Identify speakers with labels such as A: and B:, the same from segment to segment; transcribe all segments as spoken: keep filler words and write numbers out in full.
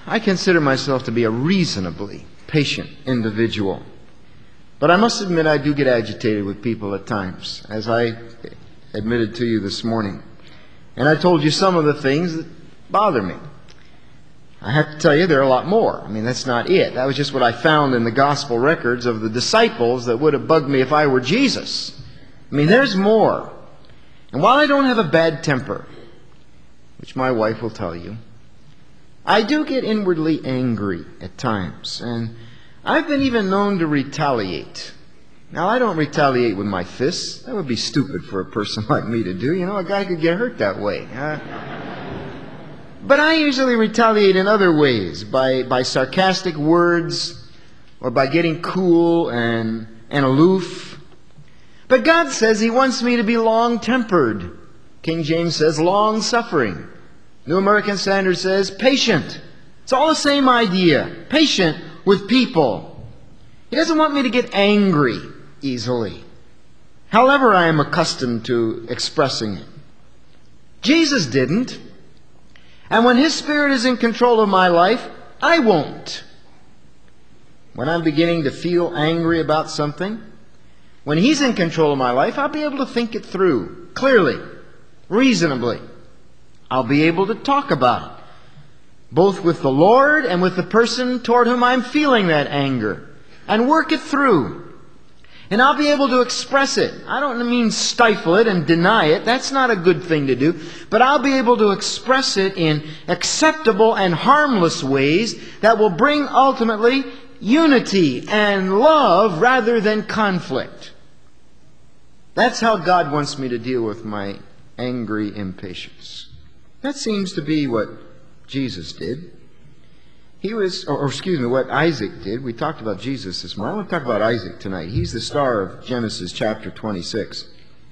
A: I consider myself to be a reasonably patient individual. But I must admit I do get agitated with people at times, as I admitted to you this morning. And I told you some of the things that bother me. I have to tell you there are a lot more. I mean, that's not it. That was just what I found in the gospel records of the disciples that would have bugged me if I were Jesus. I mean, there's more. And while I don't have a bad temper, which my wife will tell you, I do get inwardly angry at times. And I've been even known to retaliate. Now, I don't retaliate with my fists. That would be stupid for a person like me to do. You know, a guy could get hurt that way. Uh, but I usually retaliate in other ways, by, by sarcastic words, or by getting cool and, and aloof. But God says He wants me to be long-tempered. King James says long-suffering. New American Standard says patient. It's all the same idea. Patient with people. He doesn't want me to get angry easily, however I am accustomed to expressing it. Jesus didn't. And when His Spirit is in control of my life, I won't. When I'm beginning to feel angry about something, when He's in control of my life, I'll be able to think it through clearly, reasonably. I'll be able to talk about it, both with the Lord and with the person toward whom I'm feeling that anger, and work it through. And I'll be able to express it. I don't mean stifle it and deny it. That's not a good thing to do. But I'll be able to express it in acceptable and harmless ways that will bring ultimately unity and love rather than conflict. That's how God wants me to deal with my angry impatience. That seems to be what Jesus did. He was, or, or excuse me, what Isaac did. We talked about Jesus this morning. I want to talk about Isaac tonight. He's the star of Genesis chapter twenty-six.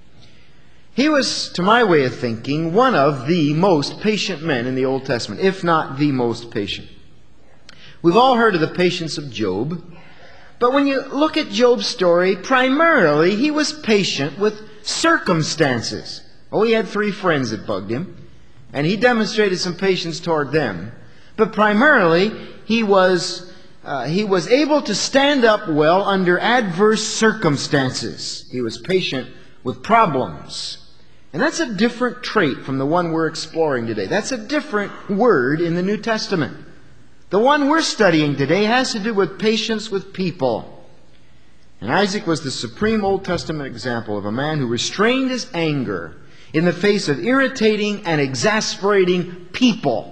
A: He was, to my way of thinking, one of the most patient men in the Old Testament, if not the most patient. We've all heard of the patience of Job. But when you look at Job's story, primarily he was patient with circumstances. Oh, he had three friends that bugged him, and he demonstrated some patience toward them. But primarily, he was, uh, he was able to stand up well under adverse circumstances. He was patient with problems. And that's a different trait from the one we're exploring today. That's a different word in the New Testament. The one we're studying today has to do with patience with people. And Isaac was the supreme Old Testament example of a man who restrained his anger in the face of irritating and exasperating people.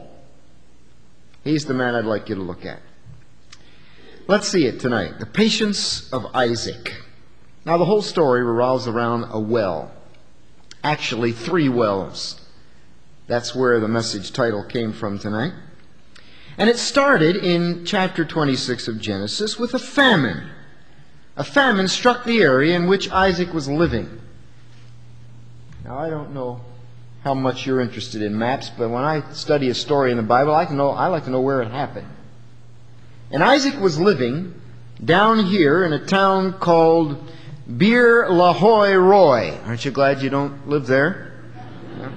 A: He's the man I'd like you to look at. Let's see it tonight. The patience of Isaac. Now, the whole story revolves around a well. Actually, three wells. That's where the message title came from tonight. And it started in chapter twenty-six of Genesis with a famine. A famine struck the area in which Isaac was living. Now, I don't know how much you're interested in maps, but when I study a story in the Bible, I can know, I like to know where it happened. And Isaac was living down here in a town called Beer Lahai Roi. Aren't you glad you don't live there? Yeah.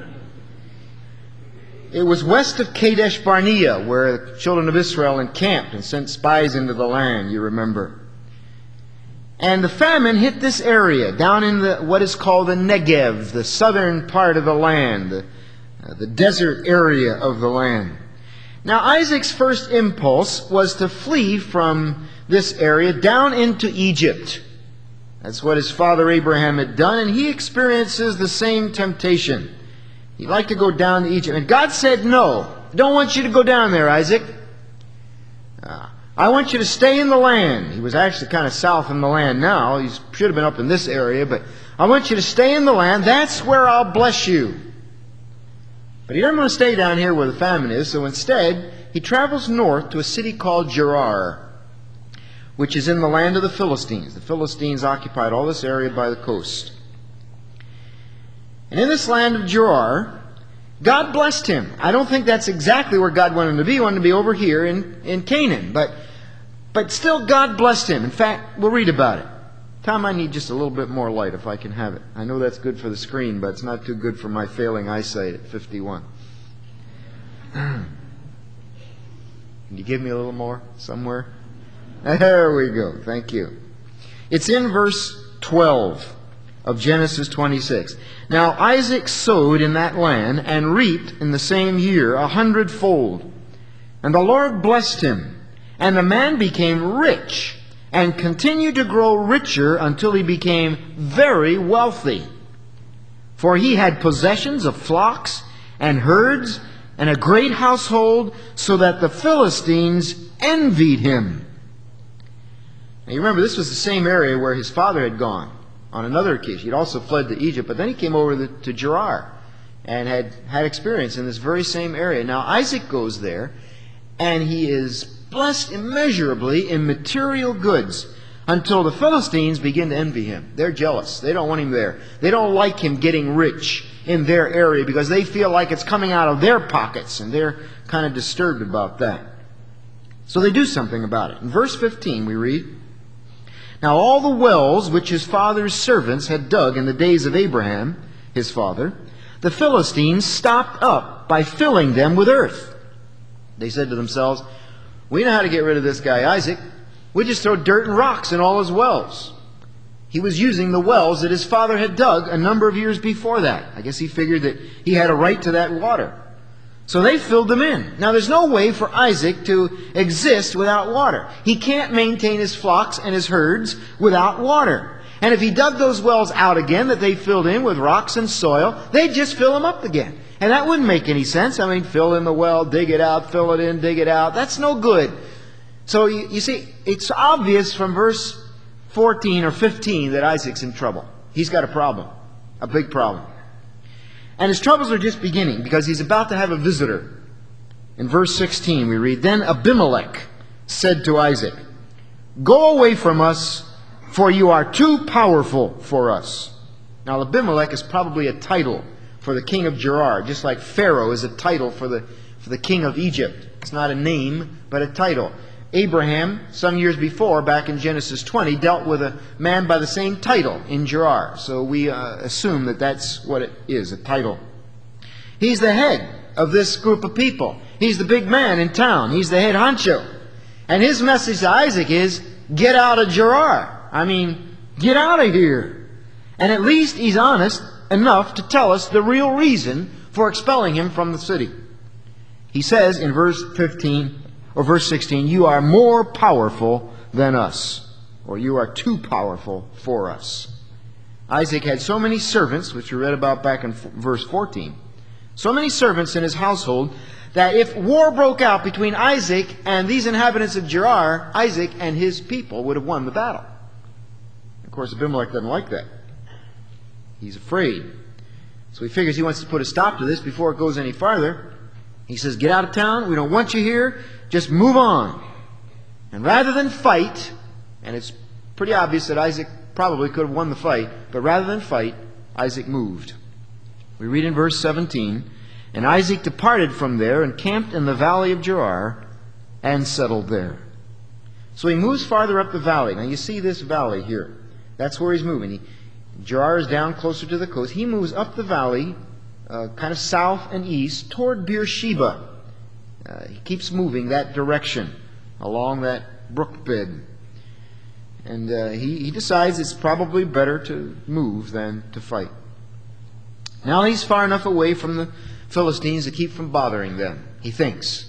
A: It was west of Kadesh Barnea, where the children of Israel encamped and sent spies into the land, you remember. And the famine hit this area, down in the what is called the Negev, the southern part of the land, the, uh, the desert area of the land. Now, Isaac's first impulse was to flee from this area down into Egypt. That's what his father Abraham had done, and he experiences the same temptation. He'd like to go down to Egypt. And God said, no, I don't want you to go down there, Isaac. Uh, I want you to stay in the land. He was actually kind of south in the land now. He should have been up in this area, but I want you to stay in the land. That's where I'll bless you. But he doesn't want to stay down here where the famine is, so instead he travels north to a city called Gerar, which is in the land of the Philistines. The Philistines occupied all this area by the coast. And in this land of Gerar, God blessed him. I don't think that's exactly where God wanted him to be. He wanted him to be over here in, in Canaan. But, but still, God blessed him. In fact, we'll read about it. Tom, I need just a little bit more light if I can have it. I know that's good for the screen, but it's not too good for my failing eyesight at fifty-one. Can you give me a little more somewhere? There we go. Thank you. It's in verse twelve of Genesis twenty-six. Now Isaac sowed in that land and reaped in the same year a hundredfold. And the Lord blessed him, and the man became rich, and continued to grow richer until he became very wealthy. For he had possessions of flocks and herds and a great household, so that the Philistines envied him. Now you remember, this was the same area where his father had gone on another occasion. He'd also fled to Egypt, but then he came over to Gerar and had had experience in this very same area. Now Isaac goes there, and he is blessed immeasurably in material goods until the Philistines begin to envy him. They're jealous. They don't want him there. They don't like him getting rich in their area because they feel like it's coming out of their pockets, and they're kind of disturbed about that. So they do something about it. In verse fifteen we read, Now all the wells which his father's servants had dug in the days of Abraham, his father, the Philistines stopped up by filling them with earth. They said to themselves, We know how to get rid of this guy Isaac. We just throw dirt and rocks in all his wells. He was using the wells that his father had dug a number of years before that. I guess he figured that he had a right to that water. So they filled them in. Now there's no way for Isaac to exist without water. He can't maintain his flocks and his herds without water. And if he dug those wells out again that they filled in with rocks and soil, they'd just fill them up again. And that wouldn't make any sense. I mean, fill in the well, dig it out, fill it in, dig it out. That's no good. So you, you see, it's obvious from verse fourteen or fifteen that Isaac's in trouble. He's got a problem, a big problem. And his troubles are just beginning because he's about to have a visitor. In verse sixteen we read, Then Abimelech said to Isaac, Go away from us, for you are too powerful for us. Now Abimelech is probably a title for the king of Gerar, just like Pharaoh is a title for the, for the king of Egypt. It's not a name, but a title. Abraham, some years before, back in Genesis twenty, dealt with a man by the same title in Gerar. So we uh, assume that that's what it is, a title. He's the head of this group of people. He's the big man in town. He's the head honcho. And his message to Isaac is, get out of Gerar. I mean, get out of here. And at least he's honest enough to tell us the real reason for expelling him from the city. He says in verse fifteen, or verse sixteen, You are more powerful than us, or you are too powerful for us. Isaac had so many servants, which we read about back in verse fourteen, so many servants in his household, that if war broke out between Isaac and these inhabitants of Gerar, Isaac and his people would have won the battle. Of course, Abimelech doesn't like that. He's afraid. So he figures he wants to put a stop to this before it goes any farther. He says, Get out of town. We don't want you here. Just move on. And rather than fight, and it's pretty obvious that Isaac probably could have won the fight, but rather than fight, Isaac moved. We read in verse seventeen, And Isaac departed from there and camped in the valley of Gerar and settled there. So he moves farther up the valley. Now you see this valley here. That's where he's moving. He, Gerar is down closer to the coast. He moves up the valley, uh, kind of south and east, toward Beersheba. Uh, he keeps moving that direction along that brook bed. And uh, he, he decides it's probably better to move than to fight. Now he's far enough away from the Philistines to keep from bothering them, he thinks.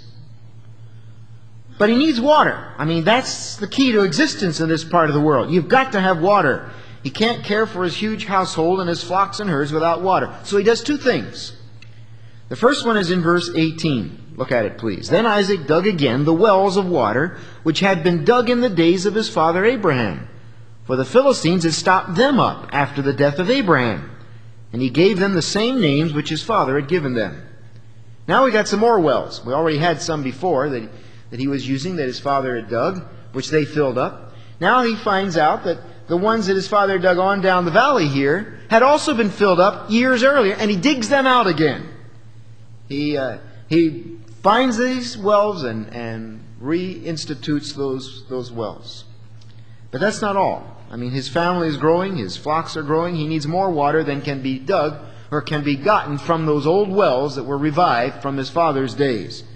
A: But he needs water. I mean, that's the key to existence in this part of the world. You've got to have water. He can't care for his huge household and his flocks and herds without water. So he does two things. The first one is in verse eighteen. Look at it, please. Then Isaac dug again the wells of water, which had been dug in the days of his father Abraham. For the Philistines had stopped them up after the death of Abraham. And he gave them the same names which his father had given them. Now we got some more wells. We already had some before that, that he was using, that his father had dug, which they filled up. Now he finds out that the ones that his father dug on down the valley here had also been filled up years earlier, and he digs them out again. He uh, he finds these wells and, and reinstitutes those, those wells. But that's not all. I mean, his family is growing, his flocks are growing. He needs more water than can be dug or can be gotten from those old wells that were revived from his father's days.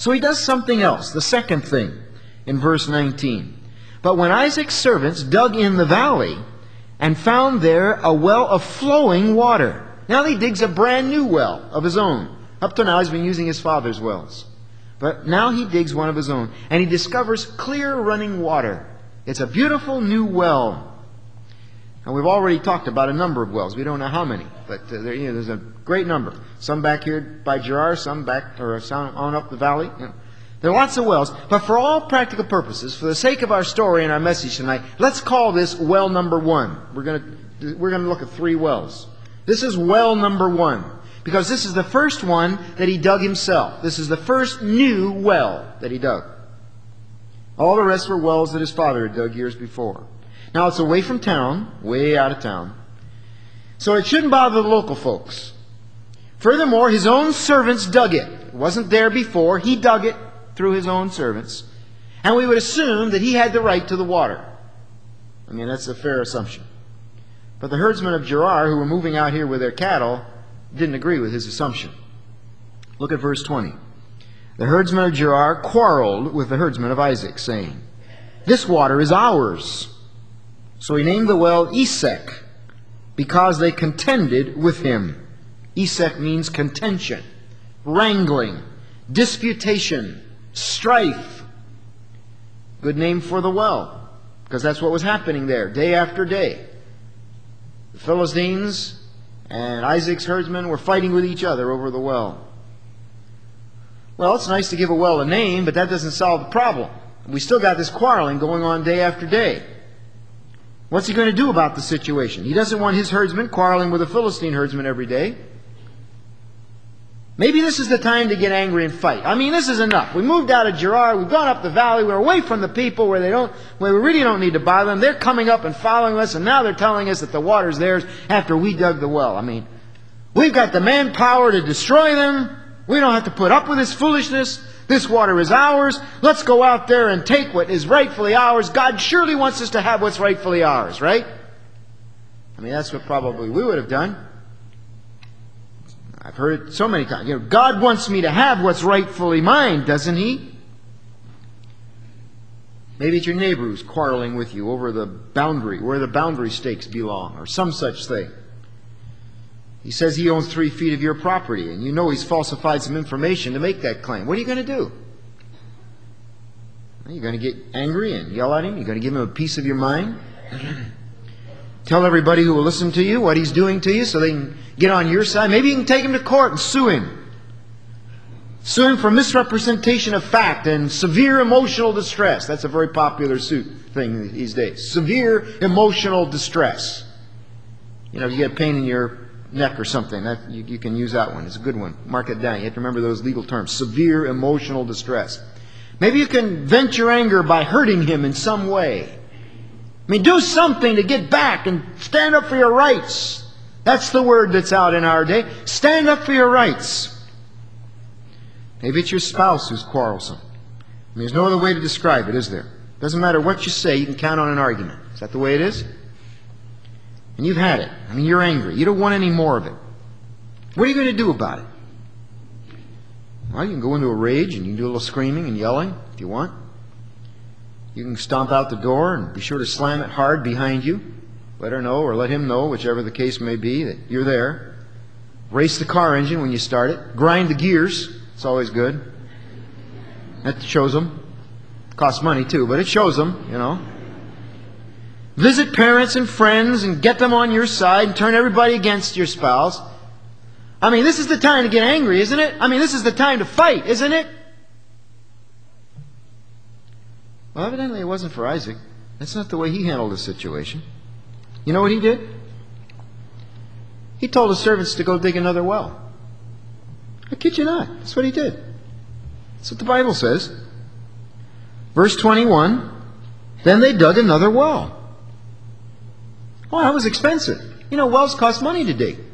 A: So he does something else, the second thing, in verse nineteen. But when Isaac's servants dug in the valley and found there a well of flowing water. Now he digs a brand new well of his own. Up to now he's been using his father's wells. But now he digs one of his own, and he discovers clear running water. It's a beautiful new well. And we've already talked about a number of wells. We don't know how many, but uh, there, you know, there's a great number. Some back here by Gerar, some back or some on up the valley. You know. There are lots of wells, but for all practical purposes, for the sake of our story and our message tonight, let's call this well number one. We're going to we're going to look at three wells. This is well number one, because this is the first one that he dug himself. This is the first new well that he dug. All the rest were wells that his father had dug years before. Now it's away from town, way out of town, so it shouldn't bother the local folks. Furthermore, his own servants dug it. It wasn't there before. He dug it through his own servants. And we would assume that he had the right to the water. I mean, that's a fair assumption. But the herdsmen of Gerar, who were moving out here with their cattle, didn't agree with his assumption. Look at verse twenty. The herdsmen of Gerar quarreled with the herdsmen of Isaac, saying, "This water is ours." So he named the well Esek, because they contended with him. Esek means contention, wrangling, disputation, strife. Good name for the well, because that's what was happening there day after day. The Philistines and Isaac's herdsmen were fighting with each other over the well. Well, it's nice to give a well a name, but that doesn't solve the problem. We still got this quarreling going on day after day. What's he going to do about the situation? He doesn't want his herdsmen quarreling with a Philistine herdsman every day. Maybe this is the time to get angry and fight. I mean, this is enough. We moved out of Gerar. We've gone up the valley. We're away from the people where they don't, where we really don't need to bother them. They're coming up and following us, and now they're telling us that the water's theirs after we dug the well. I mean, we've got the manpower to destroy them. We don't have to put up with this foolishness. This water is ours. Let's go out there and take what is rightfully ours. God surely wants us to have what's rightfully ours, right? I mean, that's what probably we would have done. I've heard it so many times. You know, God wants me to have what's rightfully mine, doesn't He? Maybe it's your neighbor who's quarreling with you over the boundary, where the boundary stakes belong, or some such thing. He says he owns three feet of your property, and you know he's falsified some information to make that claim. What are you going to do? Are you going to get angry and yell at him? You're going to give him a piece of your mind? Tell everybody who will listen to you what he's doing to you so they can get on your side? Maybe you can take him to court and sue him. Sue him for misrepresentation of fact and severe emotional distress. That's a very popular suit thing these days. Severe emotional distress. You know, if you get pain in your neck or something, that you, you can use that one. It's a good one. Mark it down. You have to remember those legal terms. Severe emotional distress. Maybe you can vent your anger by hurting him in some way. I mean, do something to get back and stand up for your rights. That's the word that's out in our day. Stand up for your rights. Maybe it's your spouse who's quarrelsome. I mean, there's no other way to describe it, is there? Doesn't matter what you say, you can count on an argument. Is that the way it is? And you've had it. I mean, you're angry. You don't want any more of it. What are you going to do about it? Well, you can go into a rage and you can do a little screaming and yelling if you want. You can stomp out the door and be sure to slam it hard behind you. Let her know or let him know, whichever the case may be, that you're there. Race the car engine when you start it. Grind the gears. It's always good. That shows them. It costs money too, but it shows them, you know. Visit parents and friends and get them on your side and turn everybody against your spouse. I mean, this is the time to get angry, isn't it? I mean, this is the time to fight, isn't it? Well, evidently it wasn't for Isaac. That's not the way he handled the situation. You know what he did? He told his servants to go dig another well. I kid you not. That's what he did. That's what the Bible says. Verse twenty-one, then they dug another well. Oh, that was expensive. You know, wells cost money to dig.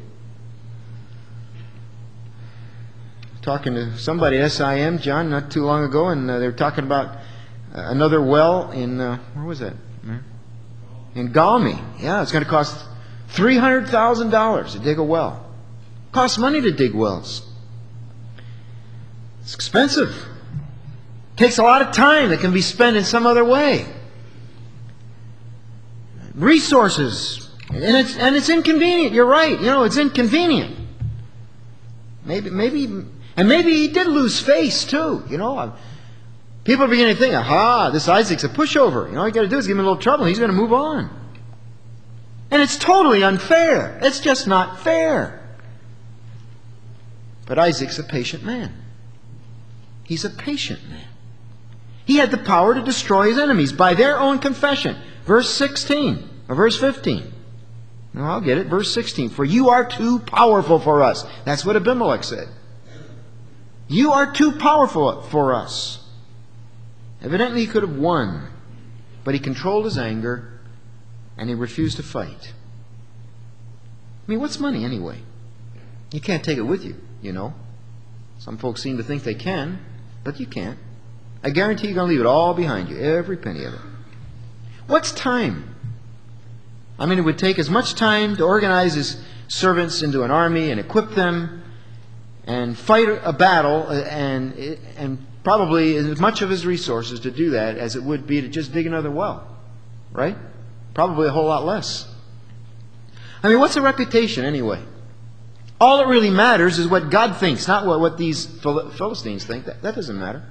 A: Talking to somebody at S I M, John, not too long ago, and uh, they were talking about uh, another well in, uh, where was that? In Galmi. Yeah, it's going to cost three hundred thousand dollars to dig a well. It costs money to dig wells. It's expensive. Takes a lot of time that can be spent in some other way. Resources. And it's, and it's inconvenient. You're right. You know, it's inconvenient. Maybe, maybe, and maybe he did lose face too. You know, people are beginning to think, aha, this Isaac's a pushover. You know, all you got to do is give him a little trouble. He's going to move on. And it's totally unfair. It's just not fair. But Isaac's a patient man. He's a patient man. He had the power to destroy his enemies by their own confession. Verse sixteen, or verse fifteen. No, I'll get it. Verse sixteen. For you are too powerful for us. That's what Abimelech said. You are too powerful for us. Evidently he could have won. But he controlled his anger and he refused to fight. I mean, what's money anyway? You can't take it with you, you know. Some folks seem to think they can, but you can't. I guarantee you're going to leave it all behind you, every penny of it. What's time? I mean, it would take as much time to organize his servants into an army and equip them and fight a battle and, and probably as much of his resources to do that as it would be to just dig another well. Right? Probably a whole lot less. I mean, what's a reputation anyway? All that really matters is what God thinks, not what, what these Philistines think. That, that doesn't matter.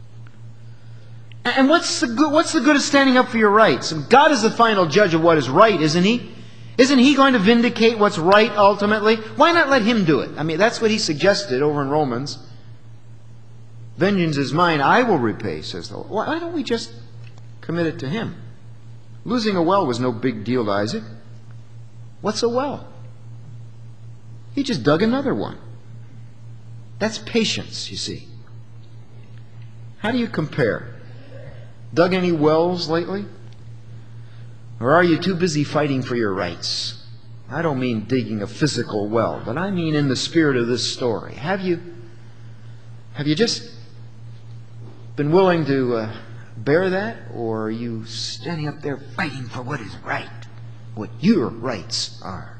A: And what's the good, what's the good of standing up for your rights? God is the final judge of what is right, isn't He? Isn't He going to vindicate what's right ultimately? Why not let Him do it? I mean, that's what He suggested over in Romans. Vengeance is mine, I will repay, says the Lord. Why don't we just commit it to Him? Losing a well was no big deal to Isaac. What's a well? He just dug another one. That's patience, you see. How do you compare? Dug any wells lately? Or are you too busy fighting for your rights? I don't mean digging a physical well, but I mean in the spirit of this story. Have you, have you just been willing to uh, bear that? Or are you standing up there fighting for what is right? What your rights are?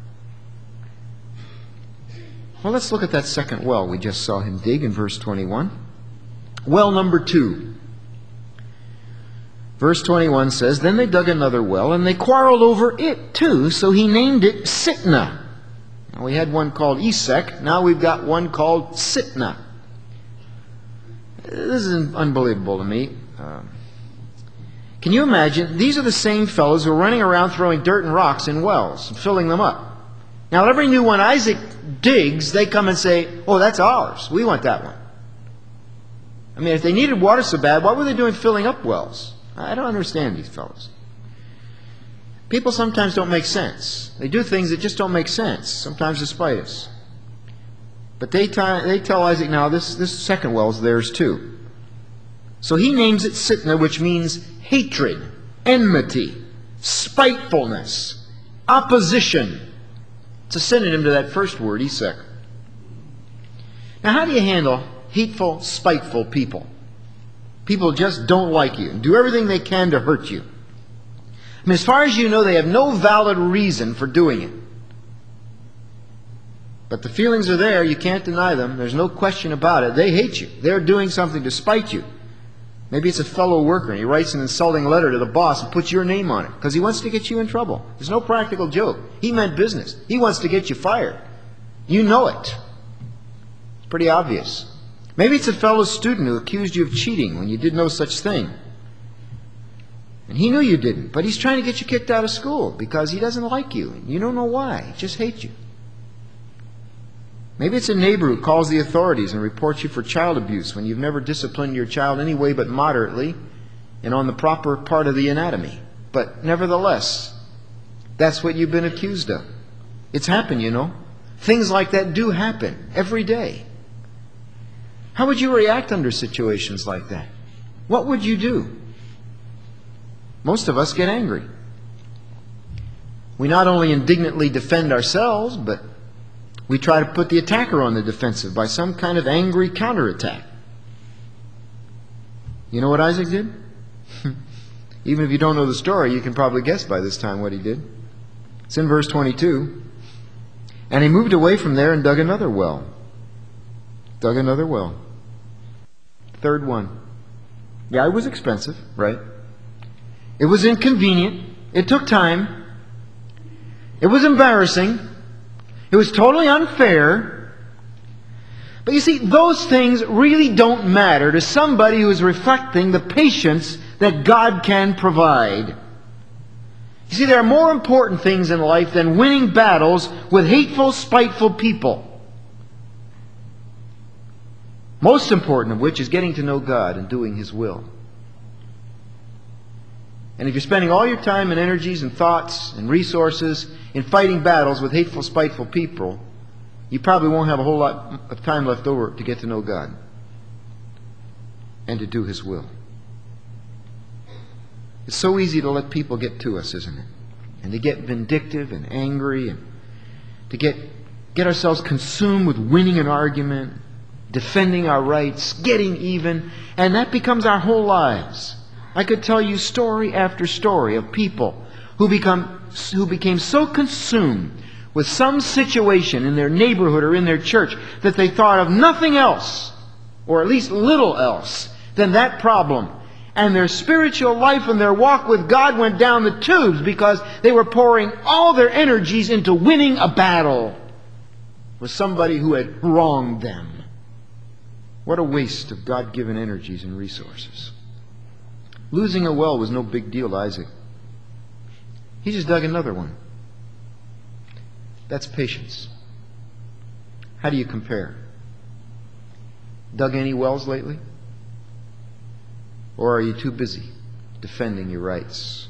A: Well, let's look at that second well we just saw him dig in verse twenty-one. Well number two. Verse twenty-one says, Then they dug another well, and they quarreled over it too, so he named it Sitnah. Now, we had one called Esek, now we've got one called Sitnah. This is unbelievable to me. Um, can you imagine? These are the same fellows who are running around throwing dirt and rocks in wells and filling them up. Now, every new one Isaac digs, they come and say, oh, that's ours. We want that one. I mean, if they needed water so bad, what were they doing filling up wells? I don't understand these fellows. People sometimes don't make sense. They do things that just don't make sense, sometimes despite us. But they, t- they tell Isaac, now this, this second well is theirs too. So he names it Sitnah, which means hatred, enmity, spitefulness, opposition. It's a synonym to that first word, Esek. Now, how do you handle hateful, spiteful people? People just don't like you and do everything they can to hurt you. I mean, as far as you know, they have no valid reason for doing it. But the feelings are there. You can't deny them. There's no question about it. They hate you. They're doing something to spite you. Maybe it's a fellow worker and he writes an insulting letter to the boss and puts your name on it because he wants to get you in trouble. There's no practical joke. He meant business. He wants to get you fired. You know it. It's pretty obvious. Maybe it's a fellow student who accused you of cheating when you did no such thing. And he knew you didn't, but he's trying to get you kicked out of school because he doesn't like you. And you don't know why. He just hates you. Maybe it's a neighbor who calls the authorities and reports you for child abuse when you've never disciplined your child any way but moderately and on the proper part of the anatomy. But nevertheless, that's what you've been accused of. It's happened, you know. Things like that do happen every day. How would you react under situations like that? What would you do? Most of us get angry. We not only indignantly defend ourselves, but we try to put the attacker on the defensive by some kind of angry counterattack. You know what Isaac did? Even if you don't know the story, you can probably guess by this time what he did. It's in verse twenty-two. And he moved away from there and dug another well. Dug another well. Third one. Yeah, it was expensive, right? It was inconvenient. It took time. It was embarrassing. It was totally unfair. But you see, those things really don't matter to somebody who is reflecting the patience that God can provide. You see, there are more important things in life than winning battles with hateful, spiteful people. Most important of which is getting to know God and doing His will. And if you're spending all your time and energies and thoughts and resources in fighting battles with hateful, spiteful people, you probably won't have a whole lot of time left over to get to know God and to do His will. It's so easy to let people get to us, isn't it? And to get vindictive and angry and to get, get ourselves consumed with winning an argument, defending our rights, getting even, and that becomes our whole lives. I could tell you story after story of people who become who became so consumed with some situation in their neighborhood or in their church that they thought of nothing else, or at least little else, than that problem. And their spiritual life and their walk with God went down the tubes because they were pouring all their energies into winning a battle with somebody who had wronged them. What a waste of God-given energies and resources. Losing a well was no big deal to Isaac. He just dug another one. That's patience. How do you compare? Dug any wells lately? Or are you too busy defending your rights?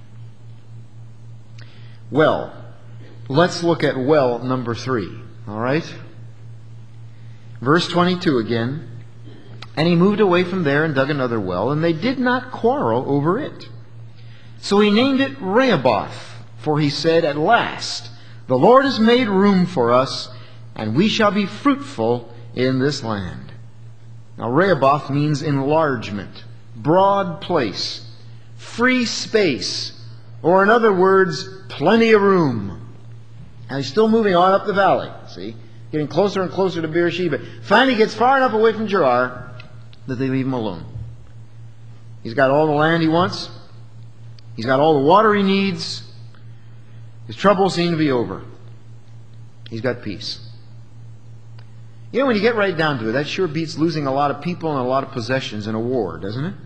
A: Well, let's look at well number three. All right? Verse twenty-two again. And he moved away from there and dug another well, and they did not quarrel over it. So he named it Rehoboth, for he said, At last, the Lord has made room for us, and we shall be fruitful in this land. Now Rehoboth means enlargement, broad place, free space, or in other words, plenty of room. And he's still moving on up the valley, see? Getting closer and closer to Beersheba. Finally gets far enough away from Gerar that they leave him alone. He's got all the land he wants. He's got all the water he needs. His troubles seem to be over. He's got peace. You know, when you get right down to it, that sure beats losing a lot of people and a lot of possessions in a war, doesn't it?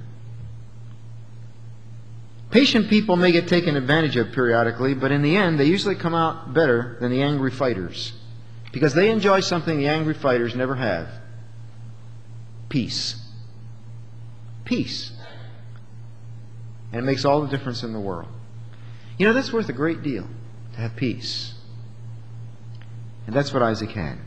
A: Patient people may get taken advantage of periodically, but in the end, they usually come out better than the angry fighters. Because they enjoy something the angry fighters never have. Peace. Peace. And it makes all the difference in the world. You know, that's worth a great deal, to have peace. And that's what Isaac had.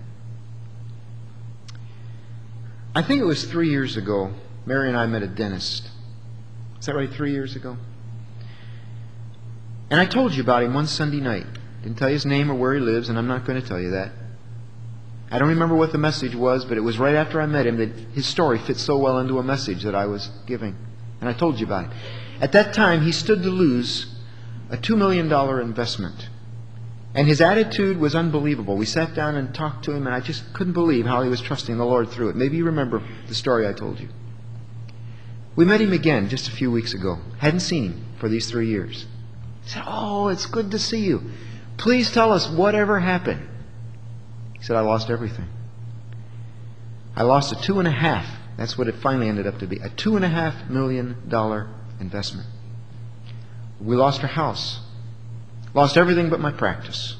A: I think it was three years ago, Mary and I met a dentist. Is that right, three years ago? And I told you about him one Sunday night. Didn't tell you his name or where he lives, and I'm not going to tell you that. I don't remember what the message was, but it was right after I met him that his story fit so well into a message that I was giving. And I told you about it. At that time, he stood to lose a two million dollars investment. And his attitude was unbelievable. We sat down and talked to him, and I just couldn't believe how he was trusting the Lord through it. Maybe you remember the story I told you. We met him again just a few weeks ago. Hadn't seen him for these three years. He said, "Oh, it's good to see you. Please tell us whatever happened." He said, "I lost everything. I lost a two and a half. That's what it finally ended up to be. A two and a half million dollar investment. We lost our house. Lost everything but my practice."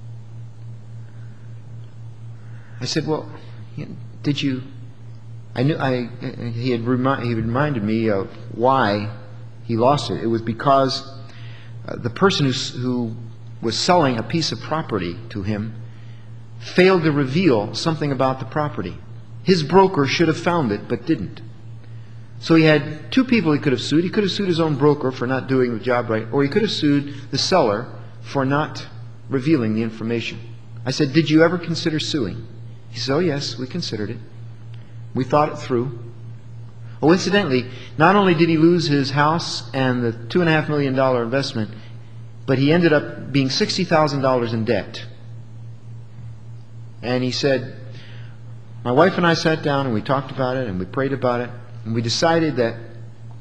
A: I said, "Well, did you?" I knew I. He had remi- he reminded me of why he lost it. It was because uh, the person who who was selling a piece of property to him failed to reveal something about the property. His broker should have found it, but didn't. So he had two people he could have sued. He could have sued his own broker for not doing the job right, or he could have sued the seller for not revealing the information. I said, "Did you ever consider suing?" He said, "Oh yes, we considered it. We thought it through." Oh, incidentally, not only did he lose his house and the two and a half million dollar investment, but he ended up being sixty thousand dollars in debt. And he said, "My wife and I sat down and we talked about it and we prayed about it, and we decided that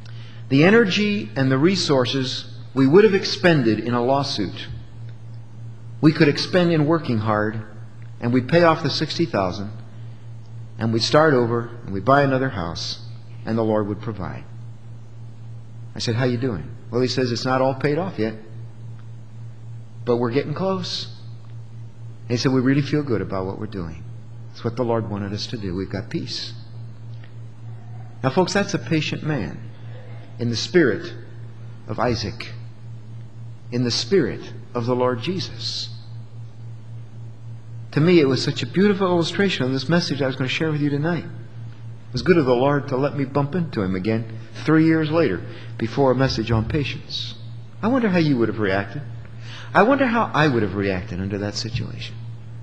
A: the energy and the resources we would have expended in a lawsuit, we could expend in working hard, and we'd pay off the sixty thousand dollars, and we'd start over, and we'd buy another house, and the Lord would provide. I said, how you doing? Well, he says, it's not all paid off yet, but we're getting close. And he said, we really feel good about what we're doing. It's what the Lord wanted us to do. We've got peace. Now, folks, that's a patient man in the spirit of Isaac, in the spirit of the Lord Jesus. To me, it was such a beautiful illustration of this message I was going to share with you tonight. It was good of the Lord to let me bump into him again three years later before a message on patience. I wonder how you would have reacted. I wonder how I would have reacted under that situation.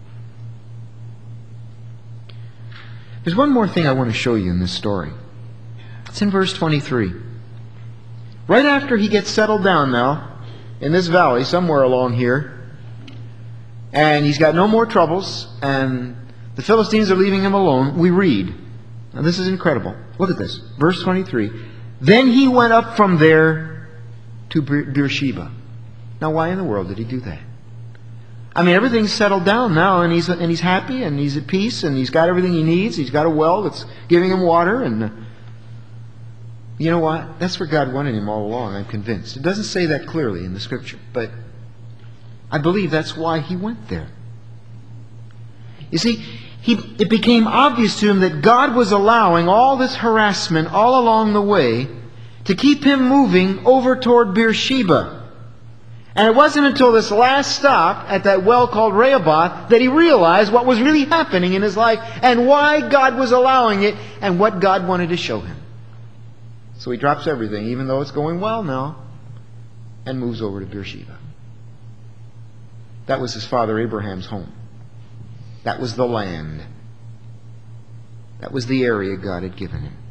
A: There's one more thing I want to show you in this story. It's in verse twenty-three. Right after he gets settled down now in this valley somewhere along here, and he's got no more troubles, and the Philistines are leaving him alone, we read. Now this is incredible. Look at this. Verse twenty-three. Then he went up from there to Beersheba. Now why in the world did he do that? I mean, everything's settled down now, and he's and he's happy, and he's at peace, and he's got everything he needs. He's got a well that's giving him water, and uh, you know what? That's where God wanted him all along, I'm convinced. It doesn't say that clearly in the Scripture, but I believe that's why he went there. You see, he, it became obvious to him that God was allowing all this harassment all along the way to keep him moving over toward Beersheba. And it wasn't until this last stop at that well called Rehoboth that he realized what was really happening in his life and why God was allowing it and what God wanted to show him. So he drops everything, even though it's going well now, and moves over to Beersheba. That was his father Abraham's home. That was the land. That was the area God had given him.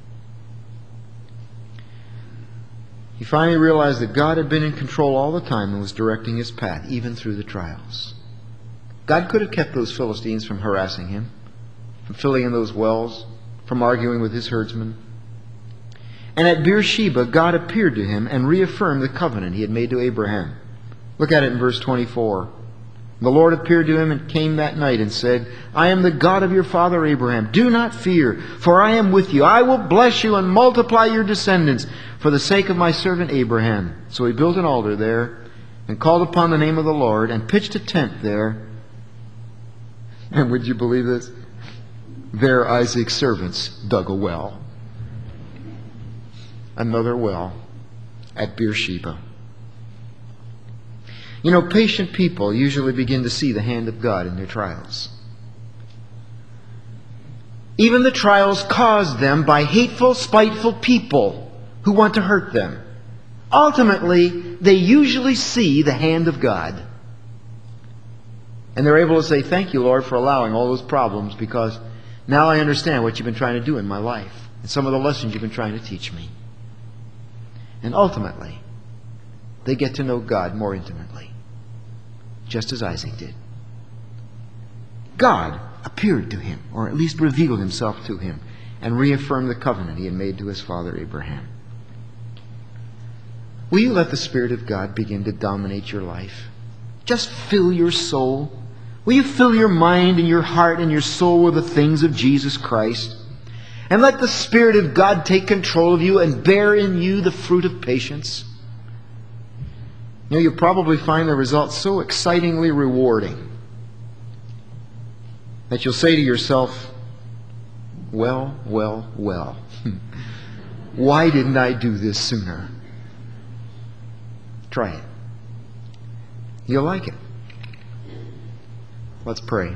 A: He finally realized that God had been in control all the time and was directing his path, even through the trials. God could have kept those Philistines from harassing him, from filling in those wells, from arguing with his herdsmen. And at Beersheba, God appeared to him and reaffirmed the covenant he had made to Abraham. Look at it in verse twenty-four. The Lord appeared to him and came that night and said, I am the God of your father Abraham. Do not fear, for I am with you. I will bless you and multiply your descendants for the sake of my servant Abraham. So he built an altar there and called upon the name of the Lord and pitched a tent there. And would you believe this? There Isaac's servants dug a well. Another well at Beersheba. You know, patient people usually begin to see the hand of God in their trials. Even the trials caused them by hateful, spiteful people who want to hurt them. Ultimately, they usually see the hand of God. And they're able to say, thank you, Lord, for allowing all those problems, because now I understand what you've been trying to do in my life and some of the lessons you've been trying to teach me. And ultimately, they get to know God more intimately, just as Isaac did. God appeared to him, or at least revealed himself to him, and reaffirmed the covenant he had made to his father Abraham. Will you let the Spirit of God begin to dominate your life? Just fill your soul. Will you fill your mind and your heart and your soul with the things of Jesus Christ? And let the Spirit of God take control of you and bear in you the fruit of patience. You know, you'll probably find the results so excitingly rewarding that you'll say to yourself, well, well, well, why didn't I do this sooner? Try it. You'll like it. Let's pray.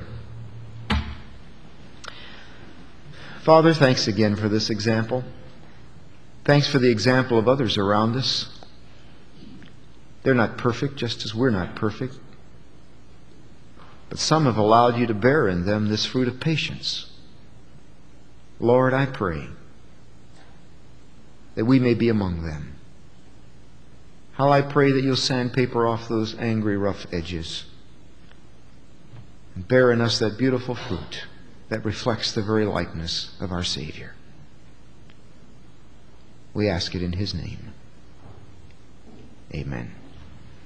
A: Father, thanks again for this example. Thanks for the example of others around us. They're not perfect, just as we're not perfect. But some have allowed you to bear in them this fruit of patience. Lord, I pray that we may be among them. How I pray that you'll sandpaper off those angry, rough edges and bear in us that beautiful fruit that reflects the very likeness of our Savior. We ask it in His name. Amen.